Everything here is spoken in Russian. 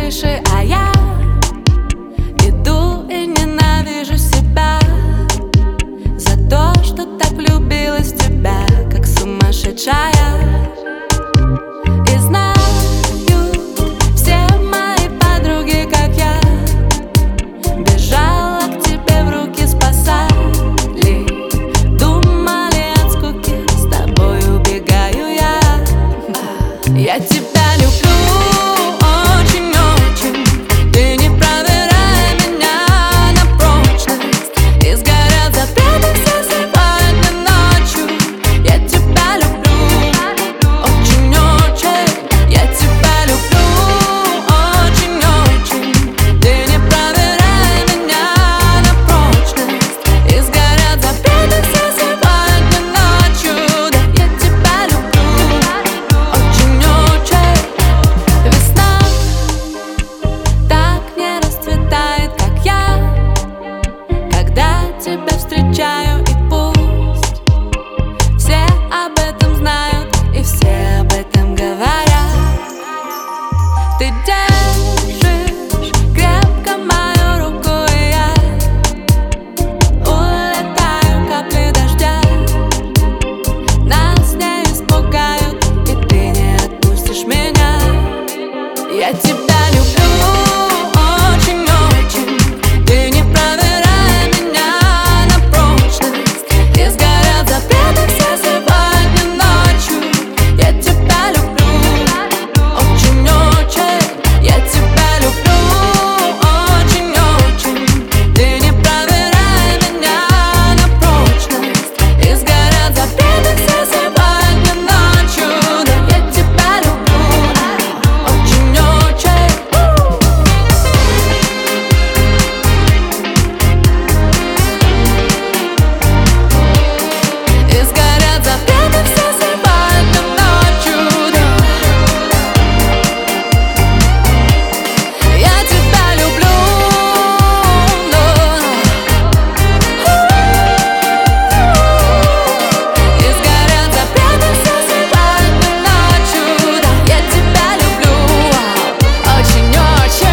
крыши, а я иду и ненавижу себя за то, что так влюбилась в тебя, как сумасшедшая. И знают все мои подруги, как я бежала к тебе в руки, спасали. Думали, от скуки с тобой убегаю я. Я тебя люблю очень-очень. Ты не проверяй меня на прочность. И сгорят запреты все сегодня ночью. Я тебя люблю очень-очень. Я тебя люблю очень-очень. Ты не проверяй меня на прочность. И сгорят запреты все сегодня ночью. Да, я тебя люблю очень-очень. Весна так не расцветает, как я, когда тебя встречаю, и пусть все об этом знают и все об этом говорят. Ты держишь крепко мою руку, и я улетаю, капли дождя нас не испугают, и ты не отпустишь меня. Я тебя люблю очень-очень. Ты не проверяй меня на прочность. И сгорят запреты все сегодня ночью. Я тебя люблю очень-очень. Я тебя люблю очень-очень. Ты не проверяй меня на прочность. И сгорят запреты все сегодня ночью. Да, я тебя люблю очень-очень. И сгорят запреты все сегодня ночью. Да. Я тебя люблю, и сгорят запреты все сегодня ночью. Да, я тебя люблю очень-очень.